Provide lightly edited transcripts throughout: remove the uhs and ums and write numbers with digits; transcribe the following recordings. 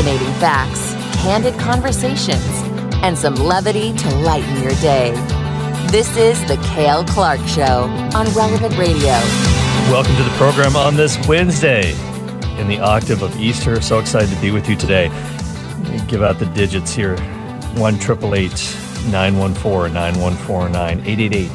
Fascinating facts, candid conversations, and some levity to lighten your day. This is The Cale Clark Show on Relevant Radio. Welcome to the program on this Wednesday in the octave of Easter. So excited to be with you today. Give out the digits here. 1-888-914-9149,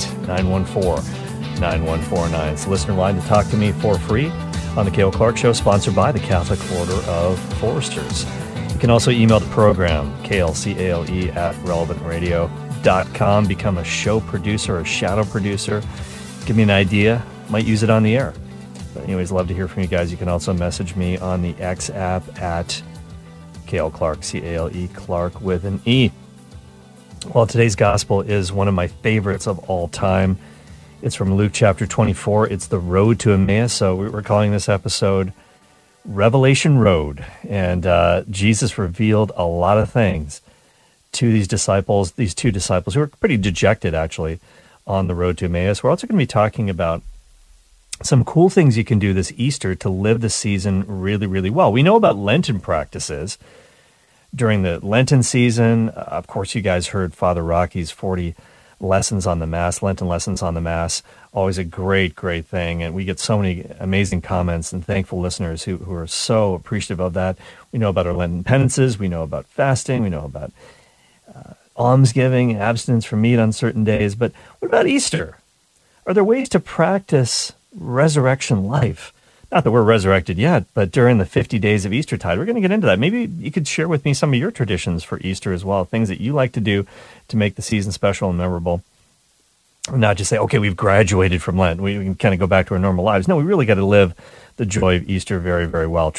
888-914-9149. It's the listener line to talk to me for free on The Cale Clark Show, sponsored by the Catholic Order of Foresters. You can also email the program, Cale, C-A-L-E, at relevantradio.com. Become a show producer, a shadow producer. Give me an idea. Might use it on the air. But anyways, love to hear from you guys. You can also message me on the X app at Cale Clark, C-A-L-E, Clark with an E. Well, today's gospel is one of my favorites of all time. It's from Luke chapter 24. It's the road to Emmaus. So we're calling this episode Revelation Road. And Jesus revealed a lot of things to these disciples, these two disciples who were pretty dejected, actually, on the road to Emmaus. We're also going to be talking about some cool things you can do this Easter to live the season really, really well. We know about Lenten practices during the Lenten season. Of course, you guys heard Father Rocky's 40 lessons on the Mass, Lenten lessons on the Mass. Always a great, great thing. And we get so many amazing comments and thankful listeners who are so appreciative of that. We know about our Lenten penances. We know about fasting. We know about almsgiving, abstinence from meat on certain days. But what about Easter? Are there ways to practice resurrection life? Not that we're resurrected yet, but during the 50 days of Eastertide, we're going to get into that. Maybe you could share with me some of your traditions for Easter as well, things that you like to do to make the season special and memorable. Not just say, okay, we've graduated from Lent. We can kind of go back to our normal lives. No, we really got to live the joy of Easter very, very well.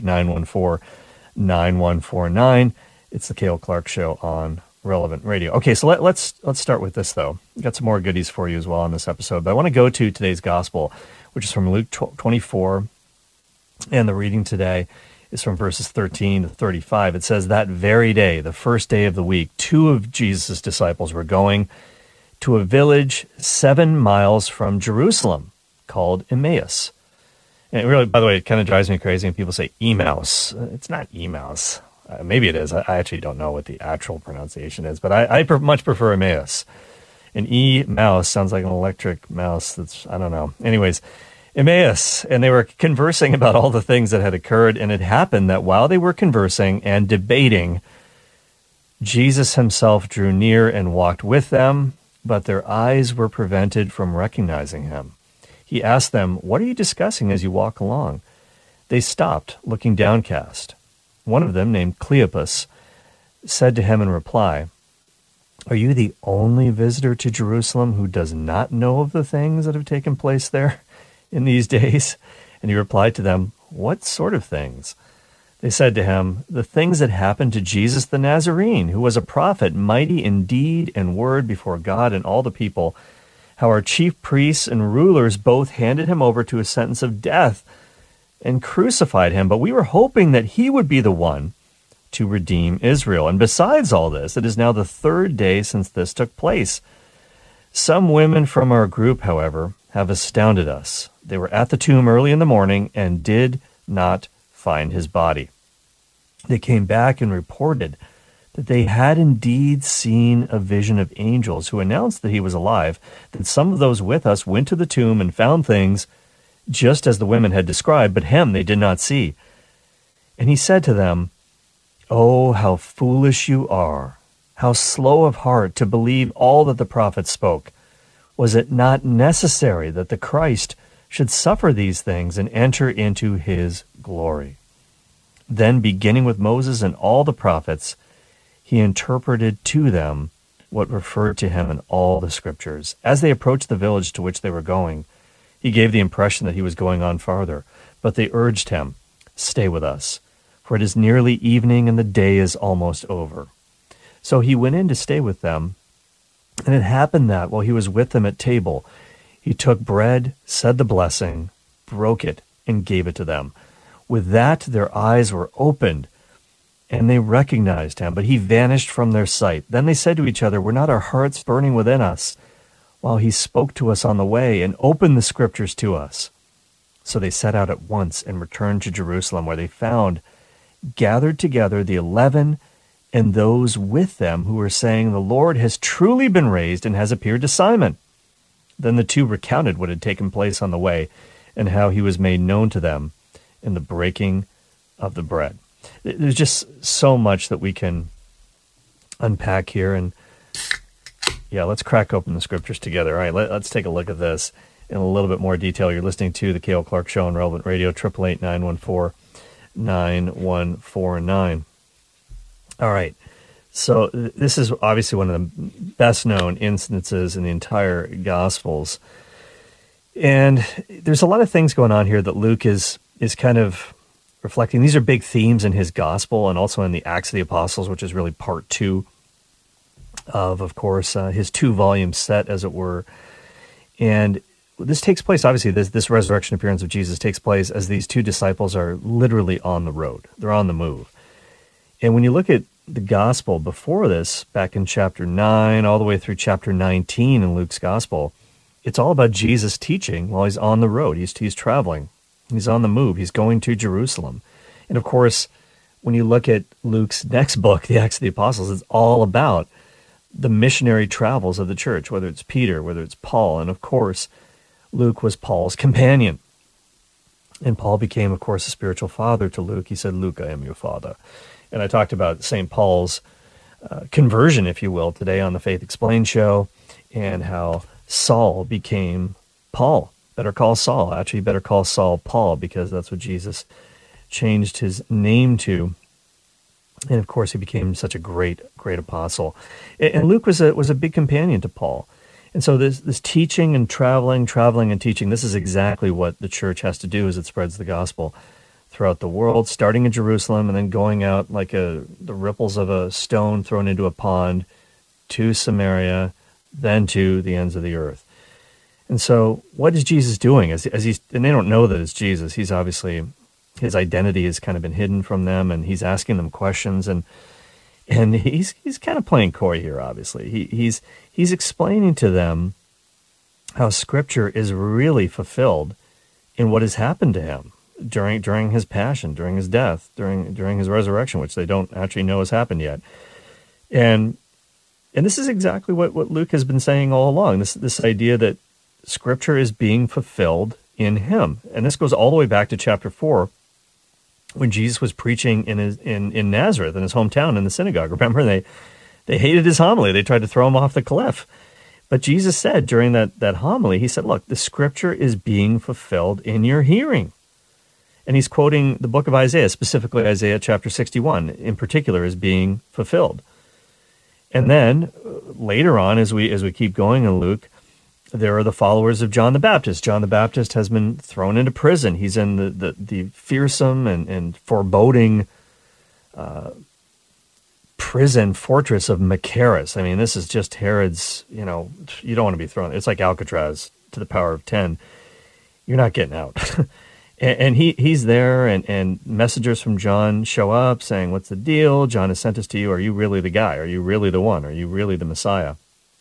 888-914-9149. It's the Cale Clark Show on Relevant Radio. Okay, so let's start with this, though. We've got some more goodies for you as well on this episode. But I want to go to today's gospel, which is from Luke 24, and the reading today is from verses 13 to 35. It says, that very day, the first day of the week, two of Jesus' disciples were going to a village 7 miles from Jerusalem called Emmaus. And it really, by the way, it kind of drives me crazy when people say Emmaus. It's not Emmaus. Maybe it is. I actually don't know what the actual pronunciation is, but I much prefer Emmaus. An E-mouse sounds like an electric mouse. That's, I don't know. Anyways, Emmaus, and they were conversing about all the things that had occurred, and it happened that while they were conversing and debating, Jesus himself drew near and walked with them, but their eyes were prevented from recognizing him. He asked them, what are you discussing as you walk along? They stopped, looking downcast. One of them, named Cleopas, said to him in reply, are you the only visitor to Jerusalem who does not know of the things that have taken place there in these days? And he replied to them, what sort of things? They said to him, the things that happened to Jesus the Nazarene, who was a prophet, mighty in deed and word before God and all the people, how our chief priests and rulers both handed him over to a sentence of death and crucified him. But we were hoping that he would be the one to redeem Israel. And besides all this, it is now the third day since this took place. Some women from our group, however, have astounded us. They were at the tomb early in the morning and did not find his body. They came back and reported that they had indeed seen a vision of angels who announced that he was alive, that some of those with us went to the tomb and found things just as the women had described, but him they did not see. And he said to them, oh, how foolish you are, how slow of heart to believe all that the prophets spoke. Was it not necessary that the Christ should suffer these things and enter into his glory? Then, beginning with Moses and all the prophets, he interpreted to them what referred to him in all the scriptures. As they approached the village to which they were going, he gave the impression that he was going on farther, but they urged him, stay with us, for it is nearly evening and the day is almost over. So he went in to stay with them, and it happened that while he was with them at table, he took bread, said the blessing, broke it, and gave it to them. With that, their eyes were opened, and they recognized him, but he vanished from their sight. Then they said to each other, were not our hearts burning within us while he spoke to us on the way and opened the scriptures to us? So they set out at once and returned to Jerusalem, where they found gathered together the 11 and those with them who were saying, "The Lord has truly been raised and has appeared to Simon." Then the two recounted what had taken place on the way and how he was made known to them in the breaking of the bread. There's just so much that we can unpack here. And yeah, let's crack open the scriptures together. All right, let's take a look at this in a little bit more detail. You're listening to the Cale Clark Show on Relevant Radio, 888-914-9149. All right, so this is obviously one of the best known instances in the entire Gospels. And there's a lot of things going on here that Luke is kind of reflecting. These are big themes in his Gospel and also in the Acts of the Apostles, which is really part two of course, his 2-volume set, as it were. And this takes place, obviously, this resurrection appearance of Jesus takes place as these two disciples are literally on the road. They're on the move. And when you look at the gospel before this, back in chapter 9, all the way through chapter 19 in Luke's gospel, it's all about Jesus teaching while he's on the road. He's traveling. He's on the move. He's going to Jerusalem. And of course, when you look at Luke's next book, the Acts of the Apostles, it's all about the missionary travels of the church, whether it's Peter, whether it's Paul. And of course, Luke was Paul's companion. And Paul became, of course, a spiritual father to Luke. He said, "Luke, I am your father." And I talked about St. Paul's conversion, if you will, today on the Faith Explained show, and how Saul became Paul. Better call Saul. Actually, better call Saul Paul, because that's what Jesus changed his name to. And of course, he became such a great apostle. And Luke was a big companion to Paul. And so this teaching and traveling and teaching, this is exactly what the church has to do as it spreads the gospel throughout the world, starting in Jerusalem and then going out like the ripples of a stone thrown into a pond to Samaria, then to the ends of the earth. And so what is Jesus doing? As he's, and they don't know that it's Jesus. He's obviously, his identity has kind of been hidden from them, and he's asking them questions, and he's kind of playing coy here, obviously. He's explaining to them how Scripture is really fulfilled in what has happened to him during his passion, during his death, during his resurrection, which they don't actually know has happened yet. And this is exactly what Luke has been saying all along, this idea that Scripture is being fulfilled in him. And this goes all the way back to chapter 4, when Jesus was preaching in Nazareth, in his hometown, in the synagogue. Remember, they hated his homily. They tried to throw him off the cliff. But Jesus said during that homily, he said, "Look, the Scripture is being fulfilled in your hearing." And he's quoting the book of Isaiah, specifically Isaiah chapter 61, in particular, is being fulfilled. And then later on, as we keep going in Luke, there are the followers of John the Baptist. John the Baptist has been thrown into prison. He's in the fearsome and foreboding prison fortress of Machaerus. I mean, this is just Herod's, you don't want to be thrown. It's like Alcatraz to the power of 10. You're not getting out. And he's there, and messengers from John show up saying, "What's the deal? John has sent us to you. Are you really the guy? Are you really the one? Are you really the Messiah?"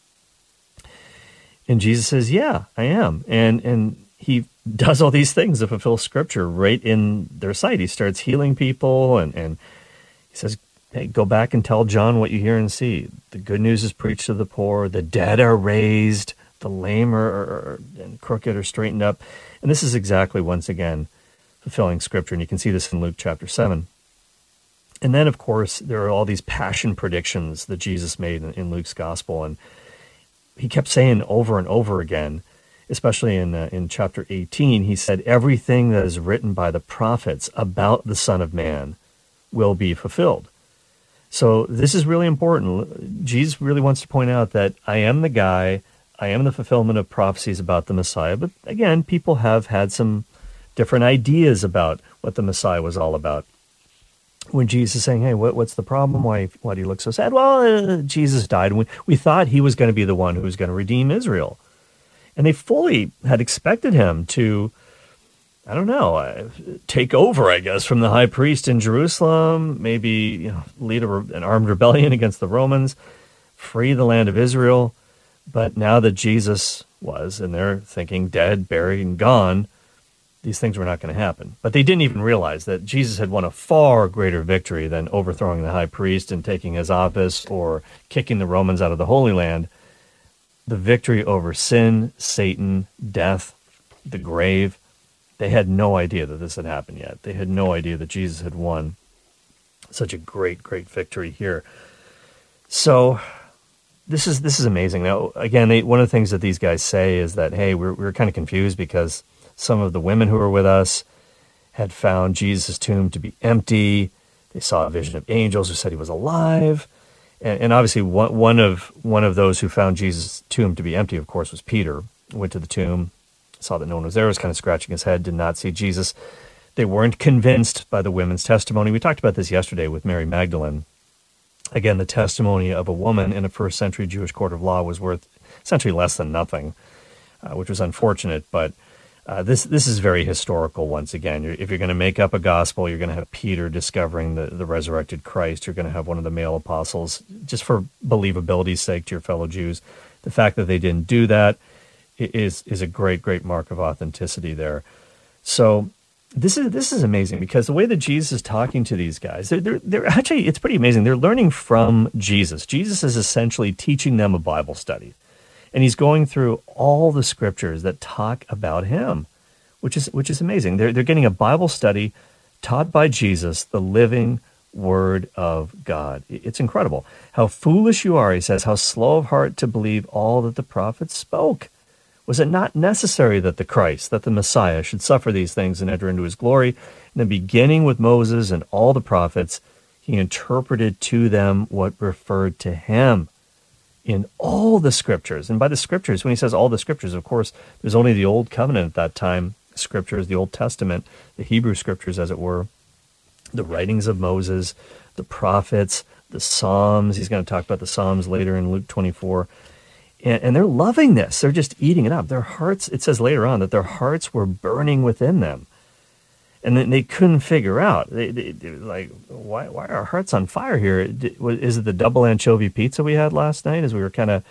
And Jesus says, "Yeah, I am." And he does all these things to fulfill Scripture right in their sight. He starts healing people, and he says, "Hey, go back and tell John what you hear and see. The good news is preached to the poor. The dead are raised. The lame and crooked are straightened up." And this is exactly, once again, fulfilling Scripture. And you can see this in Luke chapter 7. And then, of course, there are all these passion predictions that Jesus made in Luke's gospel. And he kept saying over and over again, especially in chapter 18, he said, "Everything that is written by the prophets about the Son of Man will be fulfilled." So this is really important. Jesus really wants to point out that I am the guy, I am the fulfillment of prophecies about the Messiah. But again, people have had some different ideas about what the Messiah was all about. When Jesus is saying, "Hey, what's the problem? Why do you look so sad?" Well, Jesus died, and we thought he was going to be the one who was going to redeem Israel. And they fully had expected him to, take over, I guess, from the high priest in Jerusalem, maybe lead an armed rebellion against the Romans, free the land of Israel. But now that Jesus was, and they're thinking dead, buried, and gone, these things were not going to happen. But they didn't even realize that Jesus had won a far greater victory than overthrowing the high priest and taking his office or kicking the Romans out of the Holy Land. The victory over sin, Satan, death, the grave. They had no idea that this had happened yet. They had no idea that Jesus had won such a great, great victory here. So this is amazing. Now, again, one of the things that these guys say is that, hey, we're kind of confused because some of the women who were with us had found Jesus' tomb to be empty. They saw a vision of angels who said he was alive. And obviously one of those who found Jesus' tomb to be empty, of course, was Peter. Went to the tomb, saw that no one was there, was kind of scratching his head, did not see Jesus. They weren't convinced by the women's testimony. We talked about this yesterday with Mary Magdalene. Again, the testimony of a woman in a first century Jewish court of law was worth essentially less than nothing, which was unfortunate. But this is very historical once again. If you're going to make up a gospel, you're going to have Peter discovering the resurrected Christ. You're going to have one of the male apostles, just for believability's sake to your fellow Jews. The fact that they didn't do that is a great, great mark of authenticity there. So this is amazing because the way that Jesus is talking to these guys, they're actually, it's pretty amazing. They're learning from Jesus. Jesus is essentially teaching them a Bible study. And he's going through all the scriptures that talk about him, which is amazing. They're getting a Bible study taught by Jesus, the living Word of God. It's incredible. How foolish you are, he says, how slow of heart to believe all that the prophets spoke. Was it not necessary that the Christ, that the Messiah, should suffer these things and enter into his glory? And then beginning with Moses and all the prophets, he interpreted to them what referred to him in all the scriptures. And by the scriptures, when he says all the scriptures, of course, there's only the Old Covenant at that time. Scriptures, the Old Testament, the Hebrew scriptures, as it were, the writings of Moses, the prophets, the Psalms. He's going to talk about the Psalms later in Luke 24. And they're loving this. They're just eating it up. Their hearts, it says later on, that their hearts were burning within them. And then they couldn't figure out. They were like, why are our hearts on fire here? Is it the double anchovy pizza we had last night as we were kind of,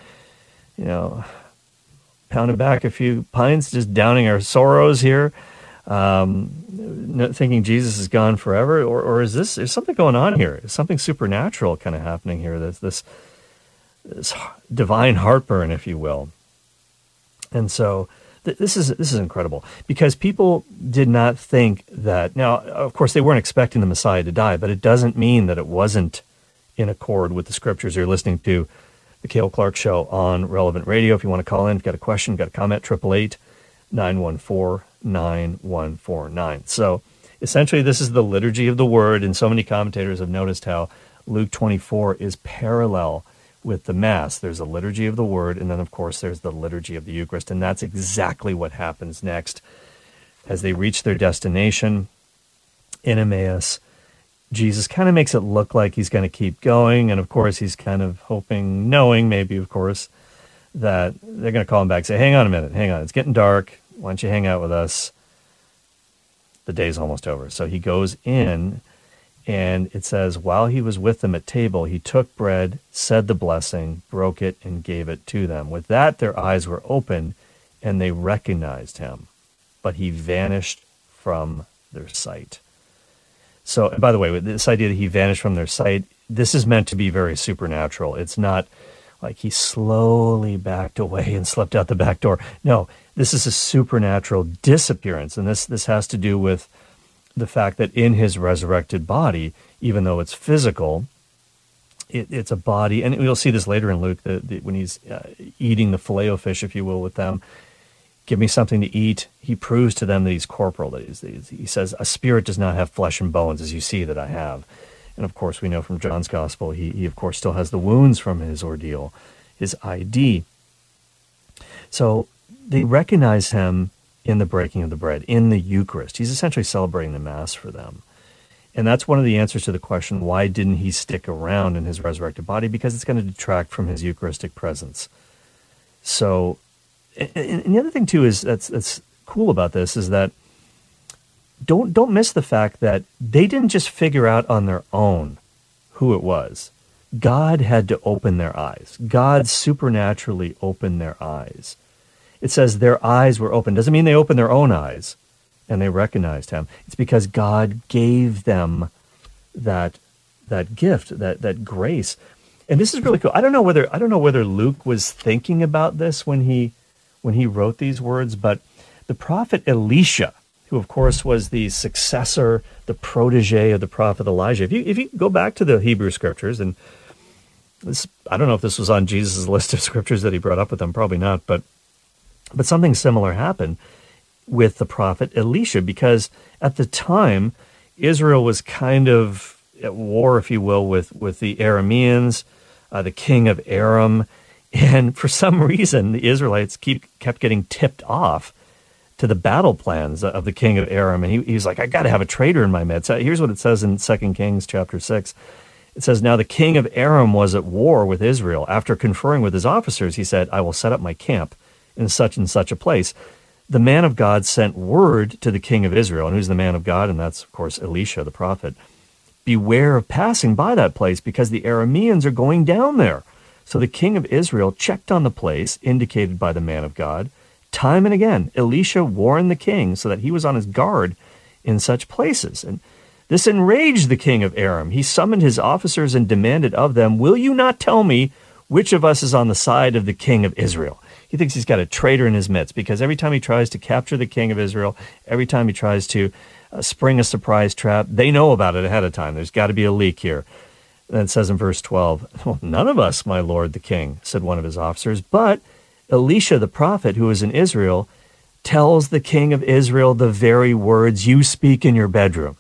pounding back a few pints, just downing our sorrows here, thinking Jesus is gone forever? Or is there's something going on here? Is something supernatural kind of happening here? This divine heartburn, if you will. And so this is incredible because people did not think that. Now, of course, they weren't expecting the Messiah to die, but it doesn't mean that it wasn't in accord with the scriptures. You're listening to the Cale Clark Show on Relevant Radio. If you want to call in, if you've got a question, got a comment, 888-914-9149. So essentially, this is the liturgy of the Word, and so many commentators have noticed how Luke 24 is parallel with the Mass. There's a liturgy of the Word, and then, of course, there's the liturgy of the Eucharist, and that's exactly what happens next. As they reach their destination in Emmaus, Jesus kind of makes it look like he's going to keep going, and, of course, he's kind of hoping, knowing maybe, of course, that they're going to call him back and say, hang on a minute, hang on, it's getting dark, why don't you hang out with us? The day's almost over. So he goes in, and it says, while he was with them at table, he took bread, said the blessing, broke it, and gave it to them. With that, their eyes were opened, and they recognized him. But he vanished from their sight. So, and by the way, with this idea that he vanished from their sight, this is meant to be very supernatural. It's not like he slowly backed away and slipped out the back door. No, this is a supernatural disappearance, and this has to do with the fact that in his resurrected body, even though it's physical, it's a body, and we'll see this later in Luke, when he's eating the filet-o-fish, if you will, with them. Give me something to eat. He proves to them that he's corporal. He says, a spirit does not have flesh and bones, as you see that I have. And of course, we know from John's Gospel, he of course still has the wounds from his ordeal, his ID. So they recognize him in the breaking of the bread, in the Eucharist. He's essentially celebrating the Mass for them. And that's one of the answers to the question, why didn't he stick around in his resurrected body? Because it's going to detract from his Eucharistic presence. So, and the other thing too is that's cool about this is that don't miss the fact that they didn't just figure out on their own who it was. God had to open their eyes. God supernaturally opened their eyes. It says their eyes were open. Doesn't mean they opened their own eyes. and they recognized him. It's because God gave them that gift, that grace. And this is really cool. I don't know whether Luke was thinking about this when he wrote these words, but the prophet Elisha, who of course was the successor, the protege of the prophet Elijah. If you go back to the Hebrew scriptures, and this, I don't know if this was on Jesus' list of scriptures that he brought up with them, probably not, but something similar happened with the prophet Elisha, because at the time, Israel was kind of at war, if you will, with the Arameans, the king of Aram, and for some reason, the Israelites kept getting tipped off to the battle plans of the king of Aram, and he was like, I got to have a traitor in my midst. Here's what it says in 2 Kings chapter 6. It says, now the king of Aram was at war with Israel. After conferring with his officers, he said, I will set up my camp in such and such a place. The man of God sent word to the king of Israel. And who's the man of God? And that's, of course, Elisha, the prophet. Beware of passing by that place, because the Arameans are going down there. So the king of Israel checked on the place indicated by the man of God. Time and again, Elisha warned the king so that he was on his guard in such places. And this enraged the king of Aram. He summoned his officers and demanded of them, will you not tell me which of us is on the side of the king of Israel? He thinks he's got a traitor in his midst, because every time he tries to capture the king of Israel, every time he tries to spring a surprise trap, they know about it ahead of time. There's got to be a leak here. And then it says in verse 12, well, none of us, my lord the king, said one of his officers, but Elisha the prophet, who is in Israel, tells the king of Israel the very words you speak in your bedroom.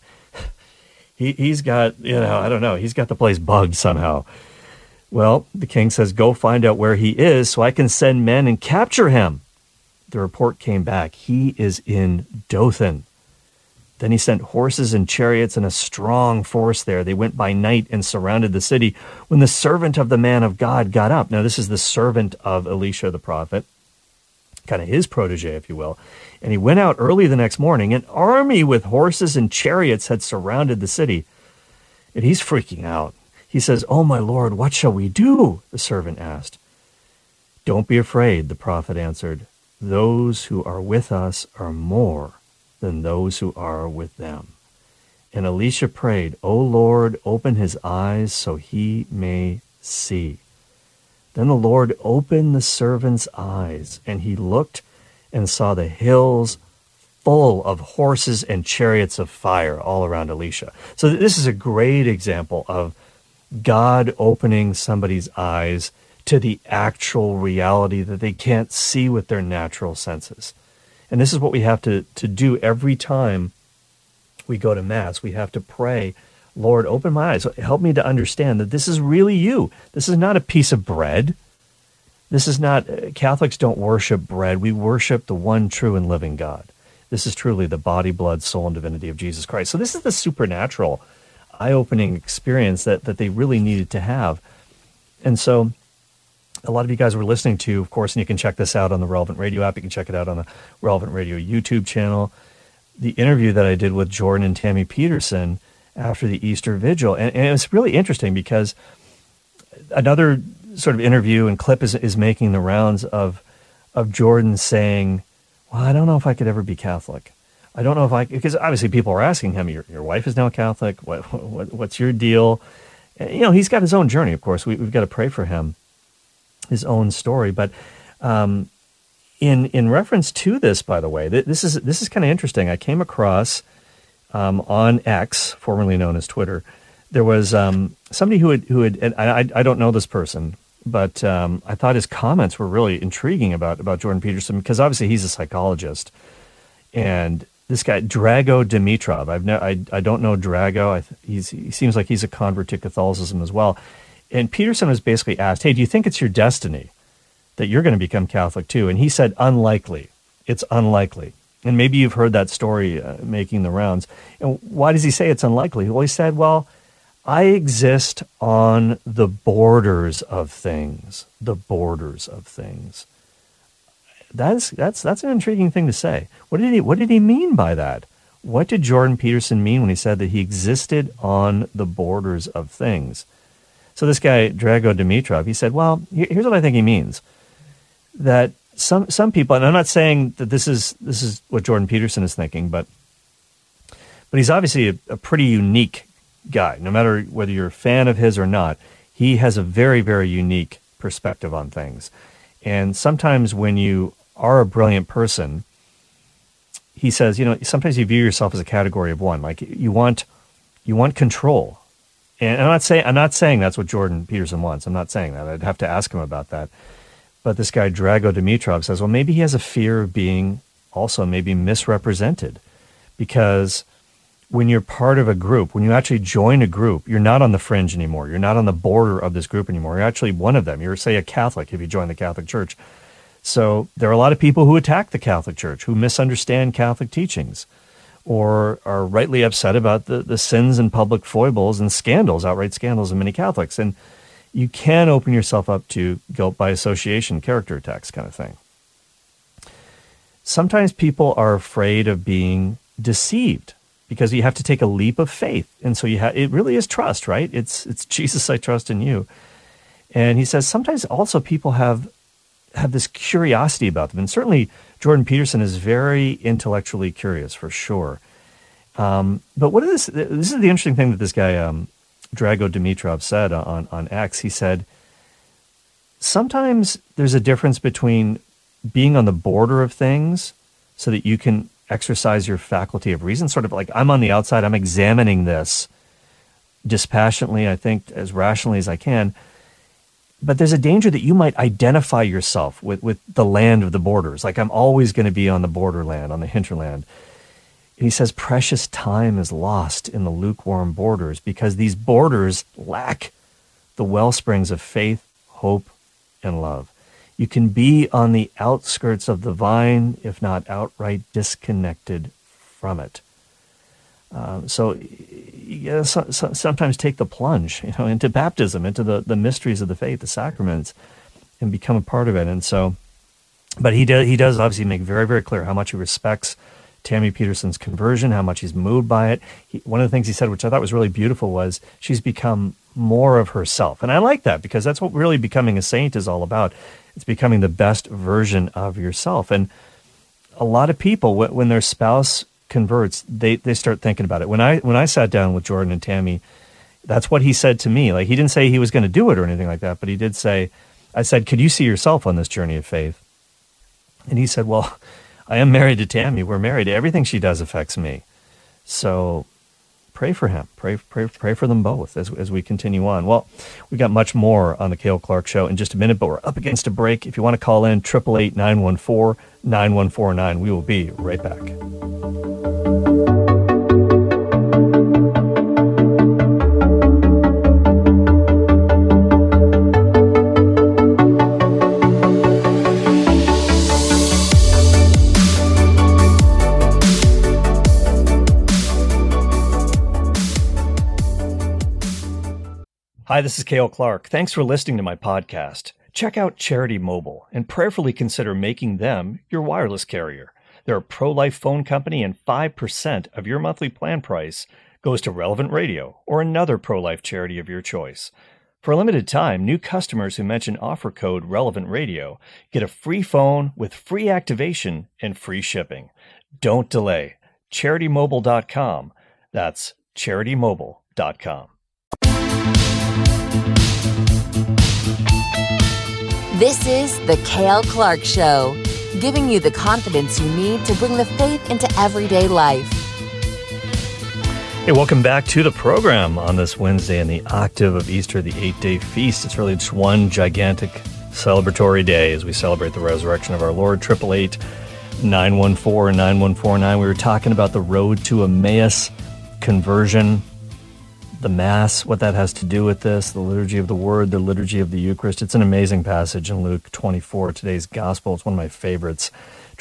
He's got, I don't know, he's got the place bugged somehow. Well, the king says, go find out where he is so I can send men and capture him. The report came back. He is in Dothan. Then he sent horses and chariots and a strong force there. They went by night and surrounded the city. When the servant of the man of God got up, now this is the servant of Elisha the prophet, kind of his protege, if you will, and he went out early the next morning. An army with horses and chariots had surrounded the city, and he's freaking out. He says, oh, my Lord, what shall we do? The servant asked. Don't be afraid, the prophet answered. Those who are with us are more than those who are with them. And Elisha prayed, O Lord, open his eyes so he may see. Then the Lord opened the servant's eyes, and he looked and saw the hills full of horses and chariots of fire all around Elisha. So this is a great example of God opening somebody's eyes to the actual reality that they can't see with their natural senses. And this is what we have to do every time we go to Mass. We have to pray, Lord, open my eyes. Help me to understand that this is really you. This is not a piece of bread. This is not, Catholics don't worship bread. We worship the one true and living God. This is truly the body, blood, soul, and divinity of Jesus Christ. So this is the supernatural, eye-opening experience that they really needed to have. And so a lot of you guys were listening to, of course, and you can check this out on the Relevant Radio app. You can check it out on the Relevant Radio YouTube channel, the interview that I did with Jordan and Tammy Peterson after the Easter Vigil. And it's really interesting because another sort of interview and clip is making the rounds of Jordan saying, well, I don't know if I could ever be Catholic. I don't know if I, because obviously people are asking him, your wife is now Catholic. What's your deal? And, he's got his own journey, of course. We've got to pray for him, his own story. But in reference to this, by the way, this is kind of interesting. I came across on X, formerly known as Twitter, there was somebody who had and I don't know this person, but I thought his comments were really intriguing about Jordan Peterson, because obviously he's a psychologist. And this guy, Drago Dimitrov, I don't know Drago. He seems like he's a convert to Catholicism as well. And Peterson was basically asked, hey, do you think it's your destiny that you're going to become Catholic too? And he said, unlikely. It's unlikely. And maybe you've heard that story making the rounds. And why does he say it's unlikely? Well, he said, well, I exist on the borders of things. The borders of things. That's an intriguing thing to say. What did he mean by that? What did Jordan Peterson mean when he said that he existed on the borders of things? So this guy, Drago Dimitrov, he said, well, here's what I think he means. That some people, and I'm not saying that this is what Jordan Peterson is thinking, but But he's obviously a pretty unique guy. No matter whether you're a fan of his or not, he has a very, very unique perspective on things. And sometimes when you are a brilliant person, he says, sometimes you view yourself as a category of one. Like you want control. And I'm not saying that's what Jordan Peterson wants. I'm not saying that. I'd have to ask him about that. But this guy Drago Dimitrov says, well, maybe he has a fear of being also maybe misrepresented, because when you're part of a group, when you actually join a group, you're not on the fringe anymore. You're not on the border of this group anymore. You're actually one of them. You're, say, a Catholic if you join the Catholic Church. So there are a lot of people who attack the Catholic Church, who misunderstand Catholic teachings, or are rightly upset about the sins and public foibles and scandals, outright scandals of many Catholics. And you can open yourself up to guilt by association, character attacks kind of thing. Sometimes people are afraid of being deceived because you have to take a leap of faith. And so it really is trust, right? It's Jesus, I trust in you. And he says sometimes also people have this curiosity about them. And certainly Jordan Peterson is very intellectually curious, for sure. But this is the interesting thing that this guy, Drago Dimitrov, said on X. He said, sometimes there's a difference between being on the border of things so that you can exercise your faculty of reason, sort of like I'm on the outside, I'm examining this dispassionately, I think, as rationally as I can. But there's a danger that you might identify yourself with the land of the borders. Like I'm always going to be on the borderland, on the hinterland. And he says precious time is lost in the lukewarm borders because these borders lack the well springs of faith, hope, and love. You can be on the outskirts of the vine, if not outright disconnected from it. So sometimes take the plunge, into baptism, into the mysteries of the faith, the sacraments, and become a part of it. And so, but he does obviously make very, very clear how much he respects Tammy Peterson's conversion, how much he's moved by it. One of the things he said, which I thought was really beautiful, was she's become more of herself. And I like that because that's what really becoming a saint is all about. It's becoming the best version of yourself. And a lot of people, when their spouse converts, they start thinking about it. When I sat down with Jordan and Tammy, that's what he said to me. Like, he didn't say he was going to do it or anything like that, but he did say, I said, could you see yourself on this journey of faith? And he said, well, I am married to Tammy. We're married. Everything she does affects me. So pray for him. Pray for them both as we continue on. Well, we got much more on the Cale Clark Show in just a minute, but we're up against a break. If you want to call in, 888-914-9149. We will be right back. Hi, this is Cale Clark. Thanks for listening to my podcast. Check out Charity Mobile and prayerfully consider making them your wireless carrier. They're a pro-life phone company, and 5% of your monthly plan price goes to Relevant Radio or another pro-life charity of your choice. For a limited time, new customers who mention offer code Relevant Radio get a free phone with free activation and free shipping. Don't delay. CharityMobile.com. That's CharityMobile.com. This is The Cale Clark Show, giving you the confidence you need to bring the faith into everyday life. Hey, welcome back to the program on this Wednesday in the octave of Easter, the 8-day feast. It's really just one gigantic celebratory day as we celebrate the resurrection of our Lord. 888-914-9149. We were talking about the road to Emmaus, conversion, the Mass, what that has to do with this, the liturgy of the Word, the liturgy of the Eucharist. It's an amazing passage in Luke 24, today's Gospel. It's one of my favorites.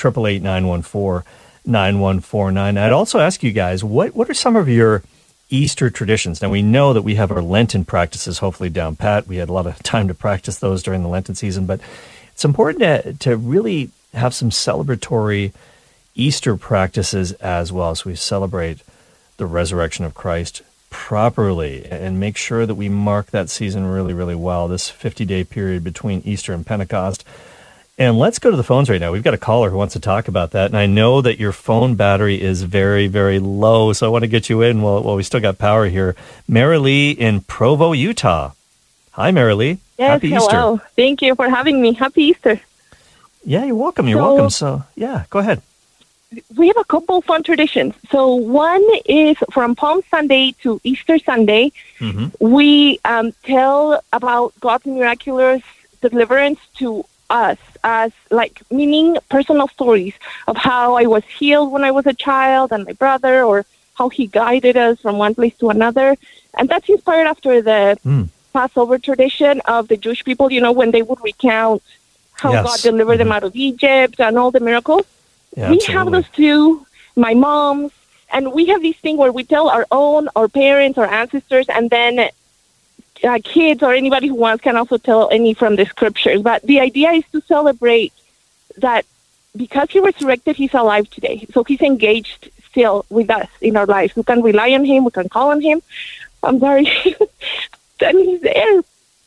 888-914-9149. I'd also ask you guys, what are some of your Easter traditions? Now, we know that we have our Lenten practices hopefully down pat. We had a lot of time to practice those during the Lenten season, but it's important to really have some celebratory Easter practices as well, so we celebrate the resurrection of Christ properly and make sure that we mark that season really, really well. This 50-day period between Easter and Pentecost And let's go to the phones right now. We've got a caller who wants to talk about that. And I know that your phone battery is very, very low. So I want to get you in while we still got power here. Mary Lee in Provo, Utah. Hi, Mary Lee. Yes, Happy hello. Easter. Thank you for having me. Happy Easter. Yeah, you're welcome. You're welcome. So, yeah, go ahead. We have a couple fun traditions. So one is from Palm Sunday to Easter Sunday. Mm-hmm. We tell about God's miraculous deliverance to us, as like meaning personal stories of how I was healed when I was a child and my brother, or how he guided us from one place to another. And that's inspired after the Passover tradition of the Jewish people, when they would recount how God delivered them out of Egypt and all the miracles. Yeah, we have those too, my mom's, and we have this thing where we tell our parents, our ancestors, and then kids or anybody who wants can also tell any from the scriptures. But the idea is to celebrate that because he resurrected, he's alive today. So he's engaged still with us in our lives. We can rely on him. We can call on him. I'm sorry. And he's there.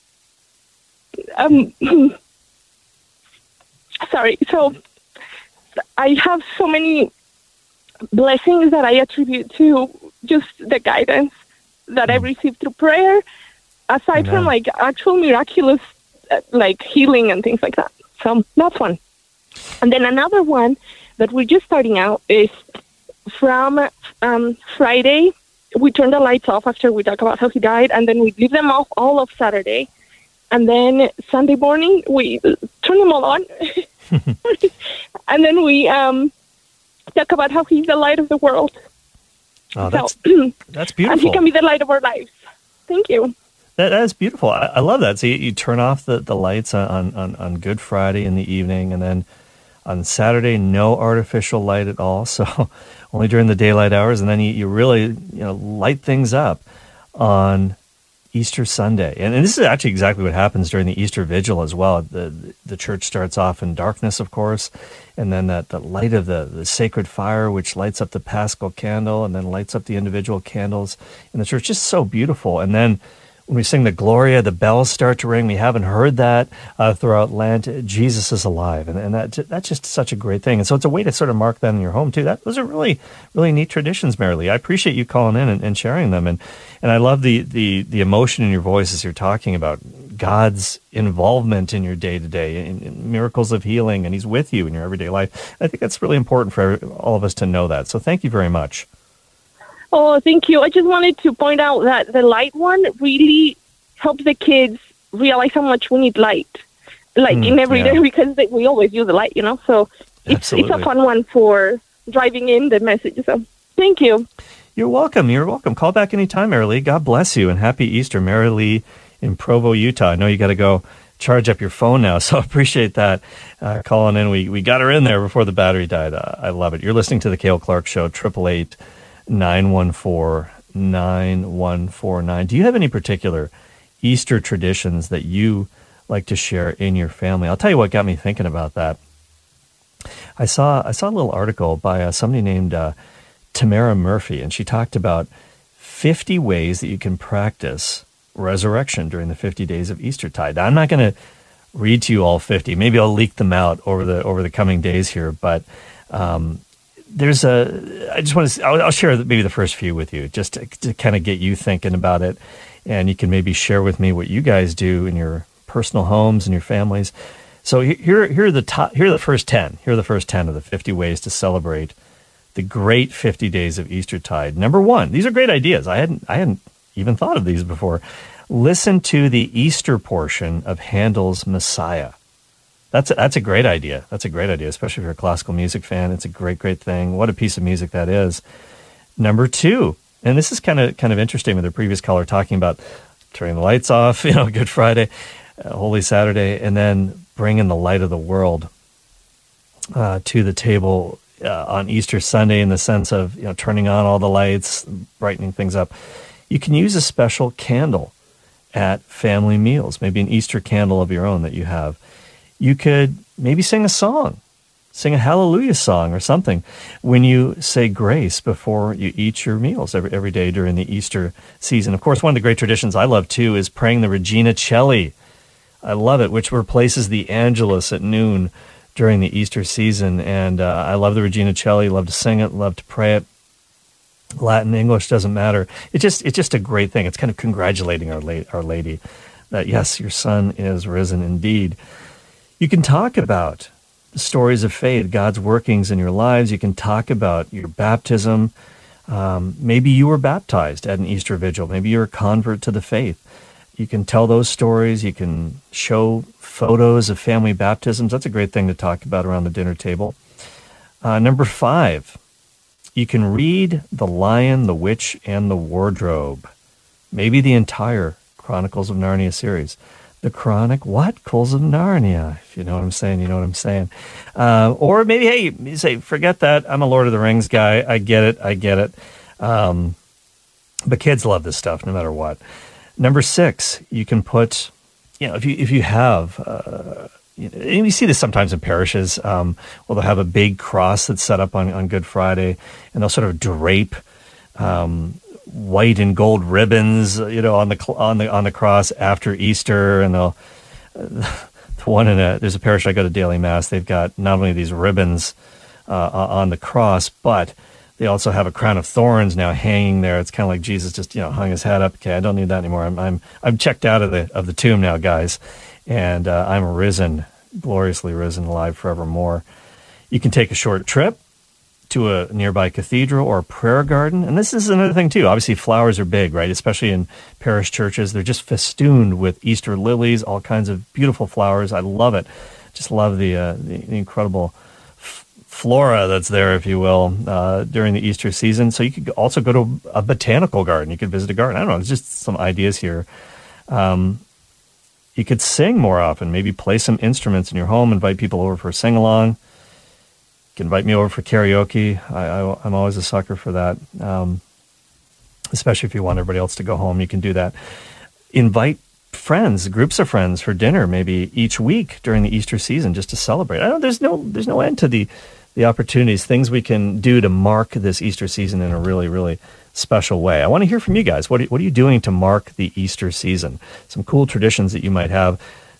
Sorry. So I have so many blessings that I attribute to just the guidance that I received through prayer, aside from like actual miraculous healing and things like that. So that's one. And then another one that we're just starting out is from Friday. We turn the lights off after we talk about how he died, and then we leave them off all of Saturday. And then Sunday morning, we turn them all on. And then we talk about how he's the light of the world. Oh, that's beautiful. And he can be the light of our lives. Thank you. That is beautiful. I love that. So you turn off the lights on Good Friday in the evening, and then on Saturday, no artificial light at all. So only during the daylight hours, and then you really light things up on Easter Sunday. And this is actually exactly what happens during the Easter Vigil as well. The church starts off in darkness, of course, and then the light of the sacred fire, which lights up the Paschal candle and then lights up the individual candles in the church. Just so beautiful. And then when we sing the Gloria, the bells start to ring. We haven't heard that throughout Lent. Jesus is alive, and that's just such a great thing. And so it's a way to sort of mark that in your home too. Those are really, really neat traditions, Mary Lee. I appreciate you calling in and sharing them, and I love the emotion in your voice as you're talking about God's involvement in your day to day, in miracles of healing, and He's with you in your everyday life. I think that's really important for all of us to know that. So thank you very much. Oh, thank you. I just wanted to point out that the light one really helps the kids realize how much we need light, in every day, because we always use the light, So it's a fun one for driving in the message. So thank you. You're welcome. You're welcome. Call back anytime, Mary Lee. God bless you, and happy Easter, Mary Lee in Provo, Utah. I know you got to go charge up your phone now, so I appreciate that calling in. We got her in there before the battery died. I love it. You're listening to the Cale Clark Show, 888-914-9149. Do you have any particular Easter traditions that you like to share in your family? I'll tell you what got me thinking about that. I saw a little article by somebody named Tamara Murphy, and she talked about 50 ways that you can practice resurrection during the 50 days of Eastertide. Now, I'm not going to read to you all 50. Maybe I'll leak them out over the coming days here, but I just want to, I'll share maybe the first few with you, just to kind of get you thinking about it. And you can maybe share with me what you guys do in your personal homes and your families. So here are the first 10. Here are the first 10 of the 50 ways to celebrate the great 50 days of Eastertide. Number 1, these are great ideas. I hadn't even thought of these before. Listen to the Easter portion of Handel's Messiah. That's a great idea. That's a great idea, especially if you're a classical music fan. It's a great thing. What a piece of music that is. Number 2, and this is kind of interesting with the previous caller talking about turning the lights off, Good Friday, Holy Saturday, and then bringing the light of the world to the table on Easter Sunday, in the sense of turning on all the lights, brightening things up. You can use a special candle at family meals, maybe an Easter candle of your own that you have. You could maybe sing a song, sing a hallelujah song or something when you say grace before you eat your meals every day during the Easter season. Of course, one of the great traditions I love too is praying the Regina Coeli. I love it, which replaces the Angelus at noon during the Easter season. And I love the Regina Coeli, love to sing it, love to pray it. Latin, English, doesn't matter. It's just a great thing. It's kind of congratulating Our Lady that, yes, your son is risen indeed. You can talk about the stories of faith, God's workings in your lives. You can talk about your baptism. Maybe you were baptized at an Easter vigil. Maybe you're a convert to the faith. You can tell those stories. You can show photos of family baptisms. That's a great thing to talk about around the dinner table. Number 5, you can read The Lion, the Witch, and the Wardrobe. Maybe the entire Chronicles of Narnia series. The Chronicles of Narnia. If you know what I'm saying, you know what I'm saying. Or maybe, hey, you say, forget that. I'm a Lord of the Rings guy. I get it. But kids love this stuff no matter what. Number 6, you can put, if you have, you see this sometimes in parishes. Well, they'll have a big cross that's set up on Good Friday, and they'll sort of drape white and gold ribbons, on the cross after Easter, and they'll there's a parish I go to daily mass. They've got not only these ribbons on the cross, but they also have a crown of thorns now hanging there. It's kind of like Jesus just hung his head up. Okay, I don't need that anymore. I'm checked out of the tomb now, guys, and I'm risen, gloriously risen, alive forevermore. You can take a short trip to a nearby cathedral or a prayer garden. And this is another thing, too. Obviously, flowers are big, right? Especially in parish churches. They're just festooned with Easter lilies, all kinds of beautiful flowers. I love it. Just love the incredible flora that's there, if you will, during the Easter season. So you could also go to a botanical garden. You could visit a garden. I don't know. It's just some ideas here. You could sing more often. Maybe play some instruments in your home. Invite people over for a sing-along. You can invite me over for karaoke. I'm always a sucker for that, especially if you want everybody else to go home. You can do that. Invite friends, groups of friends for dinner, maybe each week during the Easter season, just to celebrate. There's no end to the opportunities, things we can do to mark this Easter season in a really, really special way. I want to hear from you guys. What are you doing to mark the Easter season? Some cool traditions that you might have.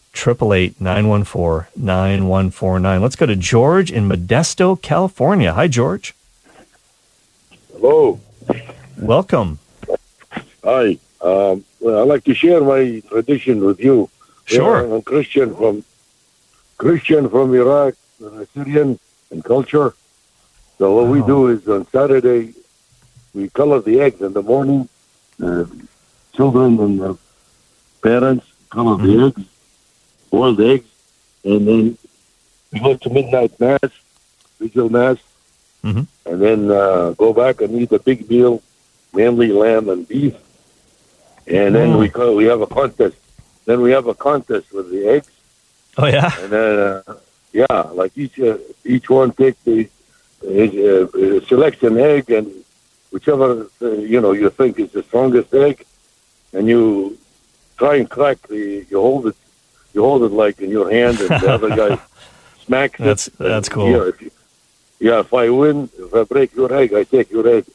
888-914-9149. Let's go to George in Modesto, California. Hi, George. Hello. Welcome. Hi. I'd like to share my tradition with you. Sure. I'm Christian from Iraq, Syrian in culture. So what we do is on Saturday, we color the eggs in the morning. Children and the parents color the eggs, boil the eggs, and then we go to midnight mass, vigil mass, and then go back and eat a big meal, mainly lamb and beef. And then we have a contest. Then we have a contest with the eggs. Oh yeah. And then like each one take selects an egg, and whichever you think is the strongest egg, and you try and crack you hold it like in your hand, and the other guy smacks it. That's cool. If I win, if I break your egg, I take your egg.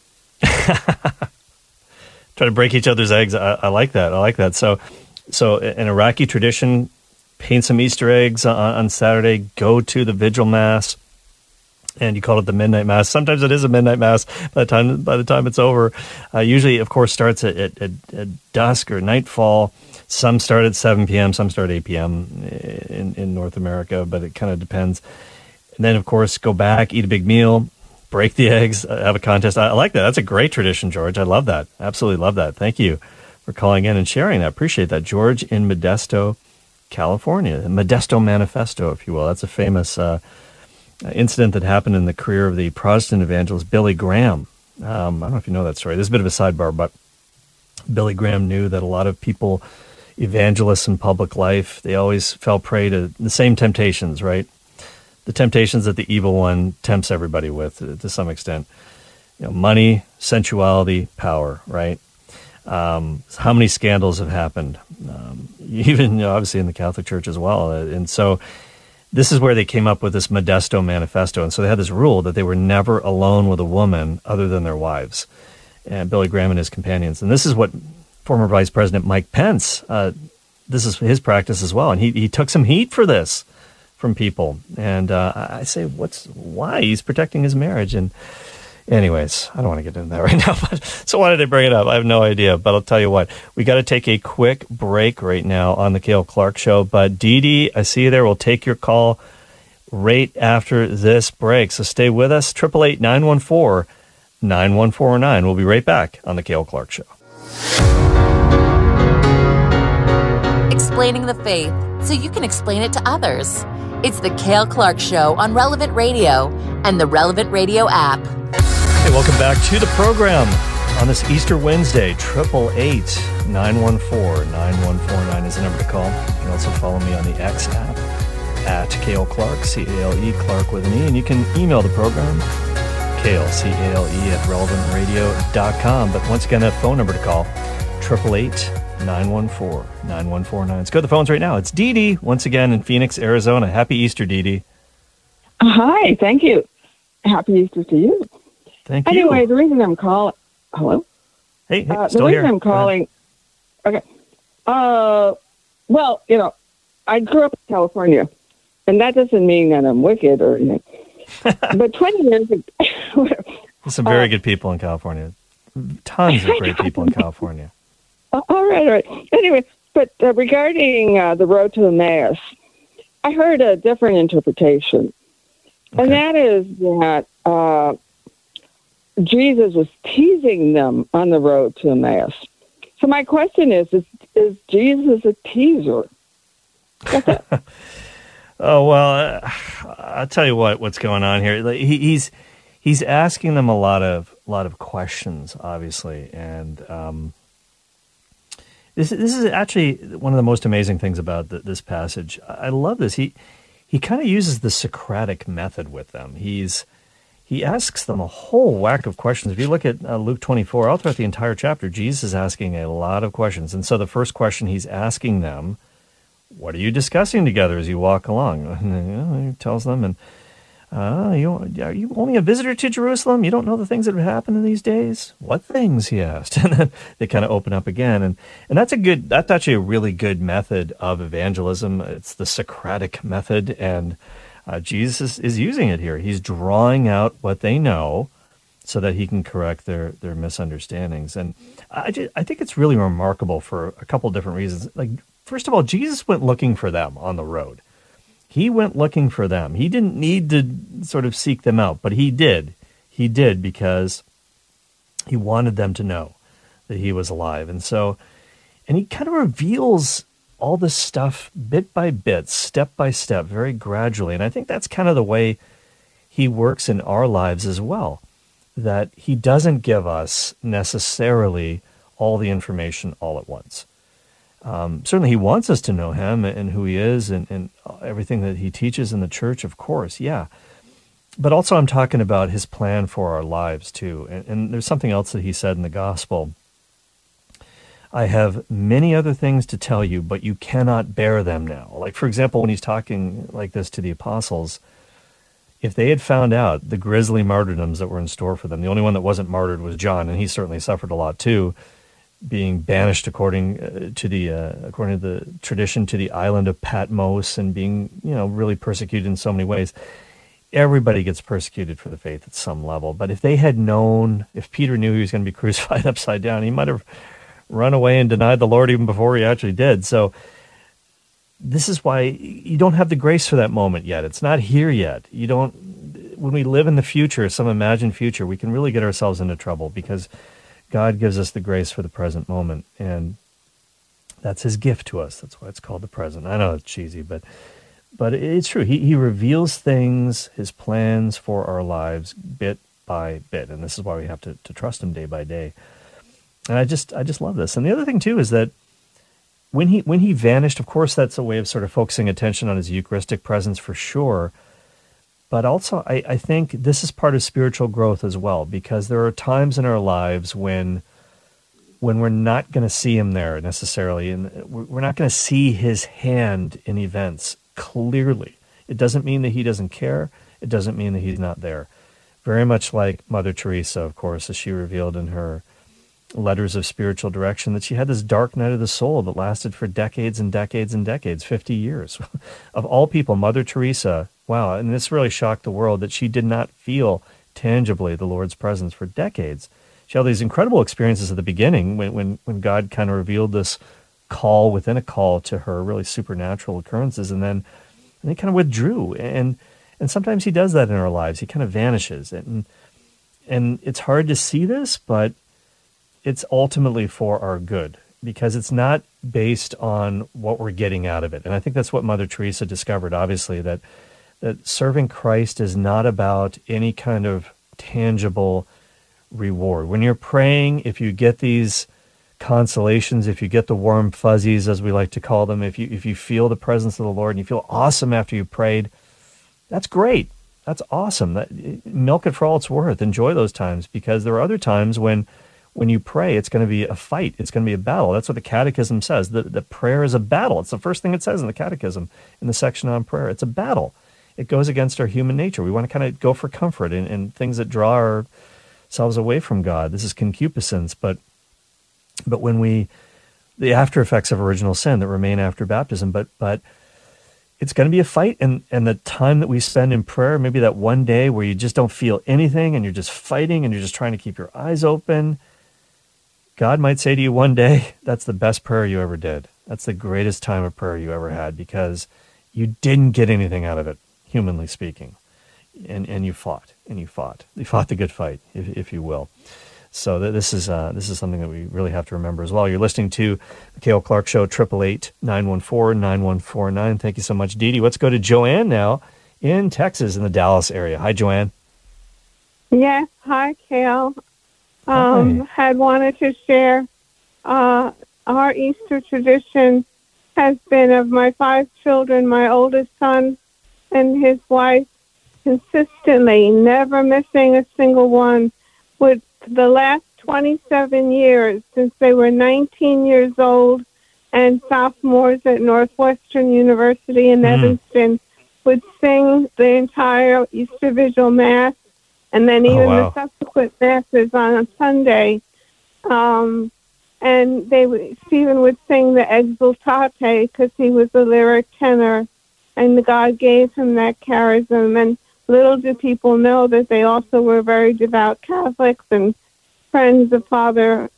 Try to break each other's eggs. I like that. So an Iraqi tradition, paint some Easter eggs on Saturday, go to the vigil mass, and you call it the midnight mass. Sometimes it is a midnight mass by the time it's over. Usually, of course, starts at dusk or nightfall. Some start at 7 p.m., some start at 8 p.m. in North America, but it kind of depends. And then, of course, go back, eat a big meal, break the eggs, have a contest. I like that. That's a great tradition, George. I love that. Absolutely love that. Thank you for calling in and sharing that. Appreciate that. George in Modesto, California. The Modesto Manifesto, if you will. That's a famous incident that happened in the career of the Protestant evangelist Billy Graham. I don't know if you know that story. This is a bit of a sidebar, but Billy Graham knew that a lot of people, evangelists in public life, they always fell prey to the same temptations, right? The temptations that the evil one tempts everybody with to some extent. Money, sensuality, power, right? How many scandals have happened? Even obviously in the Catholic Church as well. And so this is where they came up with this Modesto Manifesto. And so they had this rule that they were never alone with a woman other than their wives, and Billy Graham and his companions. And this is what former Vice President Mike Pence this is his practice as well. And he took some heat for this from people. And I say, why? He's protecting his marriage. And anyways, I don't want to get into that right now. But so why did I bring it up? I have no idea. But I'll tell you what, we got to take a quick break right now on the Cale Clark Show. But Dee Dee, I see you there. We'll take your call right after this break. So stay with us. 888-914-9149. We'll be right back on the Cale Clark Show. Explaining the faith so you can explain it to others. It's the Cale Clark Show on Relevant Radio and the Relevant Radio app. Hey, welcome back to the program on this Easter Wednesday. 888-914-9149 is the number to call. You can also follow me on the X app at Cale Clark, C-A-L-E, Clark with an E. And you can email the program, Cale, C-A-L-E, at relevantradio.com. But once again, that phone number to call, 888-914-9149. Let's go to the phones right now. It's Dee Dee, once again, in Phoenix, Arizona. Happy Easter, Dee Dee. Hi, thank you. Happy Easter to you. Thank you. Anyway, the reason I'm calling... Hello? Hey, the still reason here. I'm calling... Okay. Well, I grew up in California, and that doesn't mean that I'm wicked or anything. But 20 years ago... There's some very good people in California. Tons of great people in California. All right. Anyway, but regarding the road to Emmaus, I heard a different interpretation. Okay. And that is that Jesus was teasing them on the road to Emmaus. So my question is Jesus a teaser? Oh, well, I'll tell you what's going on here. He's asking them a lot of questions, obviously, and this is actually one of the most amazing things about this passage. I love this. He kind of uses the Socratic method with them. He asks them a whole whack of questions. If you look at Luke 24, all throughout the entire chapter, Jesus is asking a lot of questions. And so the first question he's asking them, what are you discussing together as you walk along? And he tells them, and are you only a visitor to Jerusalem? You don't know the things that have happened in these days? What things? He asked. And then they kind of open up again. And that's actually a really good method of evangelism. It's the Socratic method. And Jesus is using it here. He's drawing out what they know so that he can correct their misunderstandings. And I think it's really remarkable for a couple different reasons. Like, first of all, Jesus went looking for them on the road. He went looking for them. He didn't need to sort of seek them out, but he did. He did because he wanted them to know that he was alive. And he kind of reveals all this stuff bit by bit, step by step, very gradually. And I think that's kind of the way he works in our lives as well, that he doesn't give us necessarily all the information all at once. Certainly he wants us to know him and who he is and everything that he teaches in the church, of course, yeah. But also I'm talking about his plan for our lives too. And there's something else that he said in the gospel. I have many other things to tell you, but you cannot bear them now. Like, for example, when he's talking like this to the apostles, if they had found out the grisly martyrdoms that were in store for them, the only one that wasn't martyred was John, and he certainly suffered a lot too, being banished according to the tradition to the island of Patmos and being, really persecuted in so many ways. Everybody gets persecuted for the faith at some level. But if they had known, if Peter knew he was going to be crucified upside down, he might have run away and denied the Lord even before he actually did. So this is why you don't have the grace for that moment yet. It's not here yet. When we live in the future, some imagined future, we can really get ourselves into trouble because God gives us the grace for the present moment, and that's his gift to us. That's why it's called the present. I know it's cheesy, but it's true. He reveals things, his plans for our lives bit by bit, and this is why we have to trust him day by day. And I just love this. And the other thing too is that when he vanished, of course, that's a way of sort of focusing attention on his Eucharistic presence for sure. But also, I think this is part of spiritual growth as well, because there are times in our lives when we're not going to see him there necessarily, and we're not going to see his hand in events clearly. It doesn't mean that he doesn't care. It doesn't mean that he's not there. Very much like Mother Teresa, of course, as she revealed in her letters of spiritual direction, that she had this dark night of the soul that lasted for decades and decades and decades, 50 years. Of all people, Mother Teresa, wow, and this really shocked the world, that she did not feel tangibly the Lord's presence for decades. She had these incredible experiences at the beginning when God kind of revealed this call within a call to her, really supernatural occurrences, and then he kind of withdrew. And sometimes he does that in our lives. He kind of vanishes. And it's hard to see this, but it's ultimately for our good, because it's not based on what we're getting out of it. And I think that's what Mother Teresa discovered, obviously, that serving Christ is not about any kind of tangible reward. When you're praying, if you get these consolations, if you get the warm fuzzies, as we like to call them, if you feel the presence of the Lord and you feel awesome after you prayed, that's great. That's awesome. Milk it for all it's worth. Enjoy those times, because there are other times when you pray, it's going to be a fight. It's going to be a battle. That's what the Catechism says. The prayer is a battle. It's the first thing it says in the Catechism, in the section on prayer. It's a battle. It goes against our human nature. We want to kind of go for comfort and things that draw ourselves away from God. This is concupiscence, but when the after effects of original sin that remain after baptism, but it's going to be a fight, and the time that we spend in prayer, maybe that one day where you just don't feel anything and you're just fighting and you're just trying to keep your eyes open, God might say to you one day, that's the best prayer you ever did. That's the greatest time of prayer you ever had, because you didn't get anything out of it, humanly speaking. And you fought, and you fought. You fought the good fight, if you will. So this is something that we really have to remember as well. You're listening to the Cale Clark Show, 888-914-9149. Thank you so much, Dee Dee. Let's go to Joanne now in Texas, in the Dallas area. Hi, Joanne. Yes. Hi, Cale. Hi. Had wanted to share our Easter tradition has been, of my 5 children, my oldest son and his wife, consistently, never missing a single one, with the last 27 years, since they were 19 years old and sophomores at Northwestern University in Evanston, would sing the entire Easter Vigil Mass, and then even the subsequent Masses on Sunday. And Stephen would sing the Exultate, because he was a lyric tenor, and God gave him that charism. And little do people know that they also were very devout Catholics and friends of Father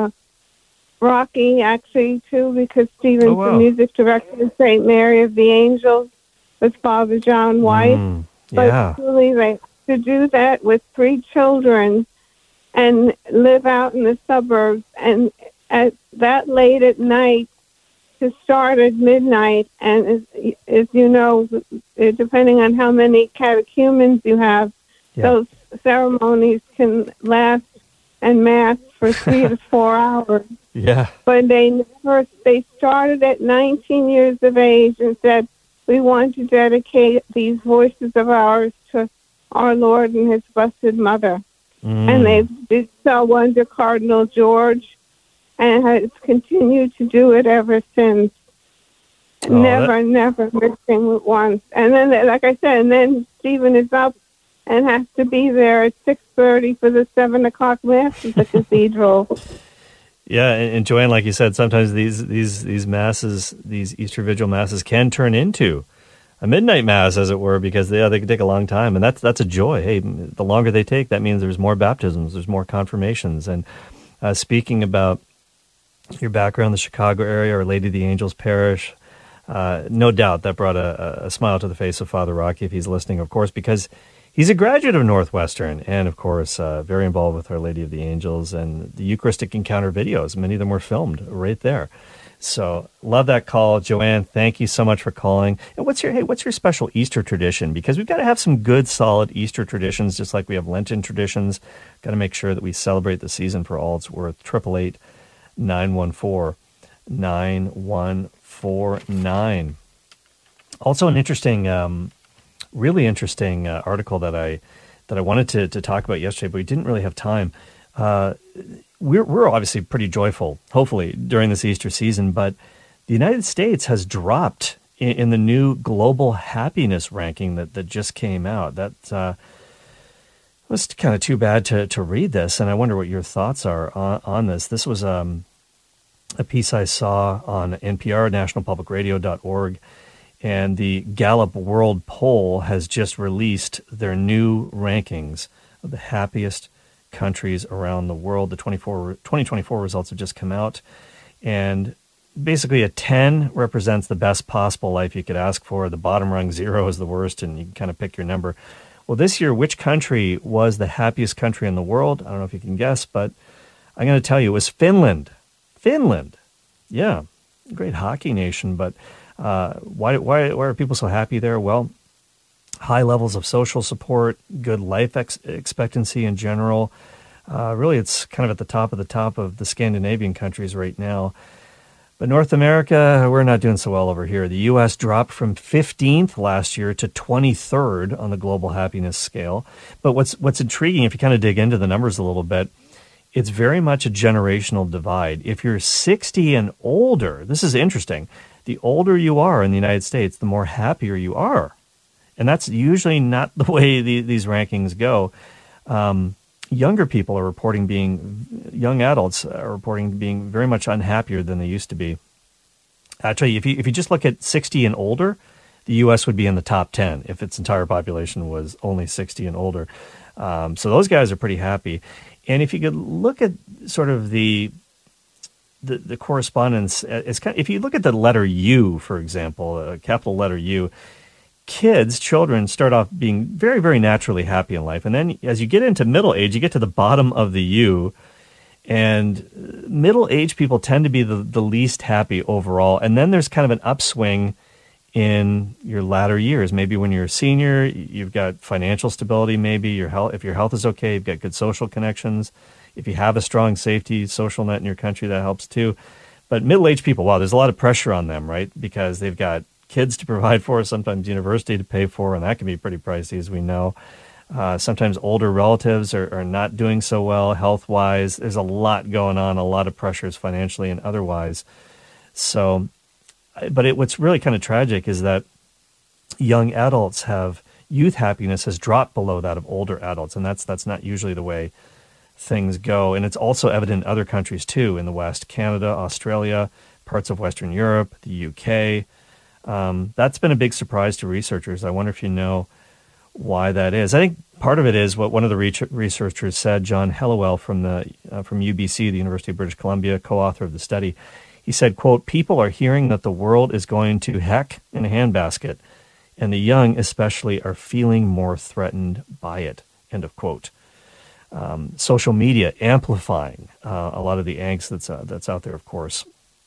Rocky, actually, too, because Stephen's the music director of St. Mary of the Angels with Father John White. But truly, they to do that with 3 children and live out in the suburbs, and at that late at night, to start at midnight, and as you know, depending on how many catechumens you have, those ceremonies can last and Mass for 3 to 4 hours. Yeah. But they started at 19 years of age and said, we want to dedicate these voices of ours to our Lord and His Blessed Mother. And they did so under Cardinal George, and has continued to do it ever since. Never missing once. And then, like I said, and then Stephen is up and has to be there at 6:30 for the 7 o'clock Mass at the cathedral. Yeah, and Joanne, like you said, sometimes these masses, these Easter Vigil Masses, can turn into a midnight Mass, as it were, because they can take a long time, and that's a joy. Hey, the longer they take, that means there's more baptisms, there's more confirmations. And speaking about your background, the Chicago area, Our Lady of the Angels Parish, no doubt that brought a smile to the face of Father Rocky, if he's listening, of course, because he's a graduate of Northwestern, and of course, very involved with Our Lady of the Angels and the Eucharistic Encounter videos. Many of them were filmed right there. So love that call, Joanne. Thank you so much for calling. And what's your special Easter tradition? Because we've got to have some good, solid Easter traditions, just like we have Lenten traditions. Got to make sure that we celebrate the season for all it's worth. 888-914-9149. Also, an interesting, really interesting article that I wanted to talk about yesterday, but we didn't really have time. We're obviously pretty joyful, hopefully, during this Easter season, but the United States has dropped in the new global happiness ranking that just came out. That It was kind of too bad to read this, and I wonder what your thoughts are on this. This was a piece I saw on NPR, nationalpublicradio.org, and the Gallup World Poll has just released their new rankings of the happiest countries around the world. The 2024 results have just come out, and basically a 10 represents the best possible life you could ask for. The bottom rung 0 is the worst, and you can kind of pick your number. Well, this year, which country was the happiest country in the world? I don't know if you can guess, but I'm going to tell you, it was Finland. Finland. Yeah, great hockey nation, but why are people so happy there? Well, high levels of social support, good life expectancy in general. Really, it's kind of at the top of the Scandinavian countries right now. But North America, we're not doing so well over here. The U.S. dropped from 15th last year to 23rd on the global happiness scale. But what's intriguing, if you kind of dig into the numbers a little bit, it's very much a generational divide. If you're 60 and older, this is interesting. The older you are in the United States, the more happier you are. And that's usually not the way these rankings go. Younger people are reporting young adults are reporting being very much unhappier than they used to be. Actually, if you just look at 60 and older, the U.S. would be in the top 10 if its entire population was only 60 and older. So those guys are pretty happy. And if you could look at sort of the correspondence, if you look at the letter U, for example, a capital letter U, children start off being very, very naturally happy in life. And then as you get into middle age, you get to the bottom of the U, and middle-aged people tend to be the least happy overall. And then there's kind of an upswing in your latter years. Maybe when you're a senior, you've got financial stability, maybe if your health is okay, you've got good social connections. If you have a strong safety social net in your country, that helps too. But middle-aged people, wow, there's a lot of pressure on them, right? Because they've got kids to provide for, sometimes university to pay for, and that can be pretty pricey, as we know. Sometimes older relatives are not doing so well health-wise. There's a lot going on, a lot of pressures financially and otherwise. So, but what's really kind of tragic is that young adults youth happiness has dropped below that of older adults, and that's not usually the way things go. And it's also evident in other countries too, in the West, Canada, Australia, parts of Western Europe, the UK. That's been a big surprise to researchers. I wonder if you know why that is. I think part of it is what one of the researchers said, John Helliwell from UBC, the University of British Columbia, co-author of the study. He said, quote, "People are hearing that the world is going to heck in a handbasket, and the young especially are feeling more threatened by it," end of quote. Social media amplifying a lot of the angst that's out there, of course.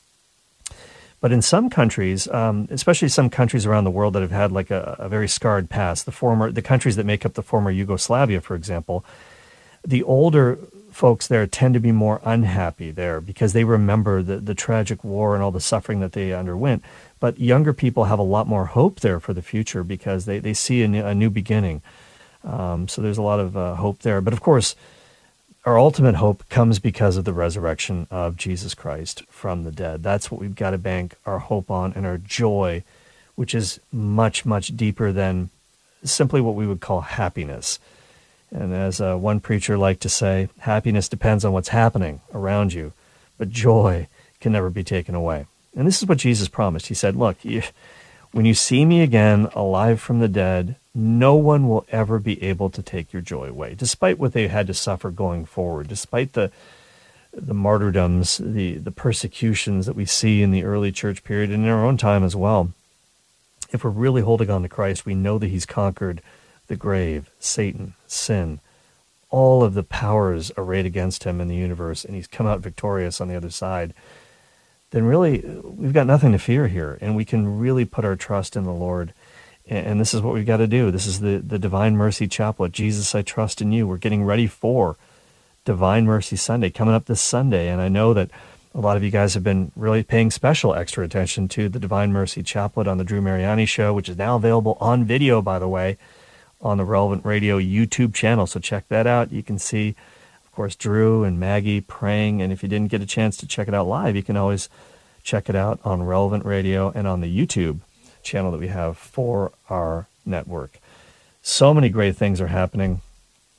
But in some countries, especially some countries around the world that have had like a very scarred past, the countries that make up the former Yugoslavia, for example, the older folks there tend to be more unhappy there because they remember the tragic war and all the suffering that they underwent. But younger people have a lot more hope there for the future because they see a new beginning. So there's a lot of hope there. But of course, our ultimate hope comes because of the resurrection of Jesus Christ from the dead. That's what we've got to bank our hope on, and our joy, which is much, much deeper than simply what we would call happiness. And as one preacher liked to say, happiness depends on what's happening around you, but joy can never be taken away. And this is what Jesus promised. He said, look, when you see me again alive from the dead, no one will ever be able to take your joy away, despite what they had to suffer going forward, despite the martyrdoms, the persecutions that we see in the early church period and in our own time as well. If we're really holding on to Christ, we know that he's conquered the grave, Satan, sin, all of the powers arrayed against him in the universe, and he's come out victorious on the other side. Then really, we've got nothing to fear here, and we can really put our trust in the Lord. And this is what we've got to do. This is the Divine Mercy Chaplet. Jesus, I trust in you. We're getting ready for Divine Mercy Sunday, coming up this Sunday. And I know that a lot of you guys have been really paying special extra attention to the Divine Mercy Chaplet on the Drew Mariani Show, which is now available on video, by the way, on the Relevant Radio YouTube channel. So check that out. You can see, of course, Drew and Maggie praying. And if you didn't get a chance to check it out live, you can always check it out on Relevant Radio and on the YouTube channel that we have for our network. So many great things are happening.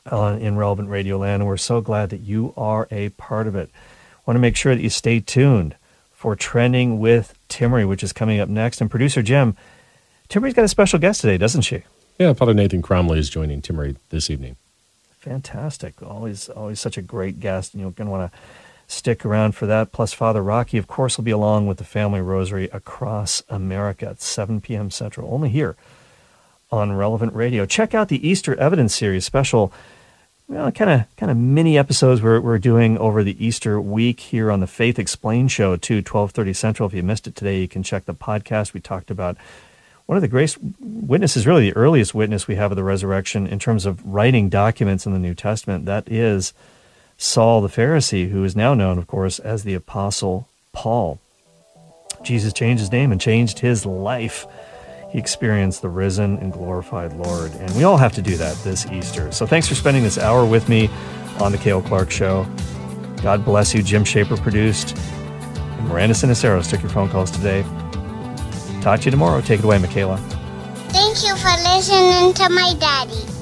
in Relevant Radio Land, and we're so glad that you are a part of it. Want to make sure that you stay tuned for Trending with Timmerie, which is coming up next. And producer Jim, Timmerie's got a special guest today, doesn't she? Yeah, Father Nathan Cromley is joining Timmerie this evening. Fantastic. Always such a great guest, and you're going to want to stick around for that. Plus, Father Rocky, of course, will be along with the Family Rosary across America at 7 p.m. Central, only on Relevant Radio. Check out the Easter Evidence Series, special, kind of mini episodes we're doing over the Easter week here on the Faith Explained show, too, 12:30 Central. If you missed it today, you can check the podcast. We talked about one of the greatest witnesses, really the earliest witness we have of the resurrection in terms of writing documents in the New Testament. That is Saul the Pharisee, who is now known, of course, as the Apostle Paul. Jesus changed his name and changed his life. He experienced the risen and glorified Lord. And we all have to do that this Easter. So thanks for spending this hour with me on the Cale Clark Show. God bless you. Jim Shaper produced. And Miranda Siniceros took your phone calls today. Talk to you tomorrow. Take it away, Michaela. Thank you for listening to my daddy.